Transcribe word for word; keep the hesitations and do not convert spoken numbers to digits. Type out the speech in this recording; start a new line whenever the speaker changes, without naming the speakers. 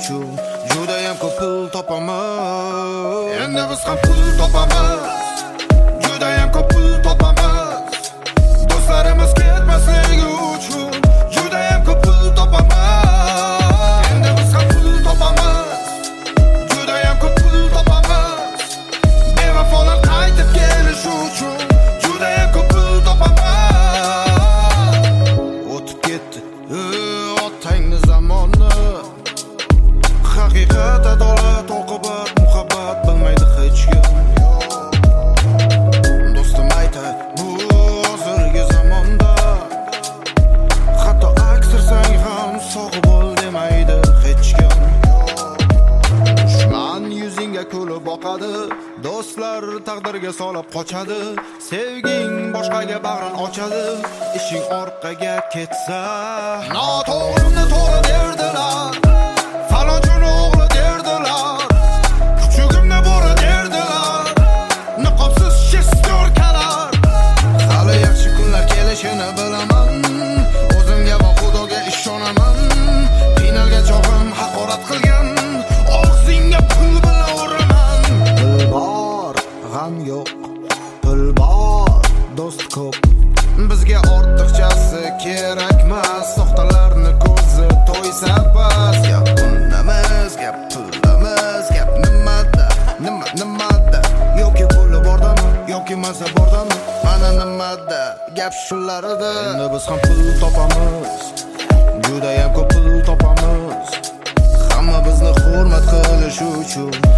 uchun judayam ko'p pul topamiz. Endi biz ham pul topamiz, judayam ko'p pul topamiz. Do'stlarimiz ketmasligi uchun judayam ko'p pul topamiz. Endi biz ham pul topamiz, judayam ko'p pul topamiz. Bevafolar qaytib kelishi uchun judayam ko'p pul topamiz. O'tib ketdi otangni zamoni, haqiqat, adolat, oqibat, muhabbat bilmaydi hech kim. Do'stim aytadi, bu hozirgi zamonda hatto aksirsang ham sog' bo'l demaydi hech kim. Dushman yuzingga kulib boqadi, do'stlar taqdirga solib qochadi. Sevging boshqaga bag'rin ochadi, ishing orqaga ketsa noto'g'rini to'g'ri derdilar, falonchini o'g'li derdilar, kuchugimni bo'ri derdilar, niqobsiz shestorkalar. Hali yaxshi kunlar kelishini bilaman, o'zimga va Xudoga ishonaman. Qiynalgan chog'im haqorat qilgan, og'zingga pul bilan uraman. Pul bor, g'am yo'q, pul bor, do'st ko'p. Bizga ortiqchasi kerakmas, soxtalarni ko'zi to'ysa bas. Gap pulimiz, gap pulimiz, gap nimada, nima nimada, yoki puli bordami, yoki maza bordami, mana nimada, gap shularda. Endi biz ham pul topamiz, judayam ko'p pul topamiz. Hamma bizni hurmat qilishi uchun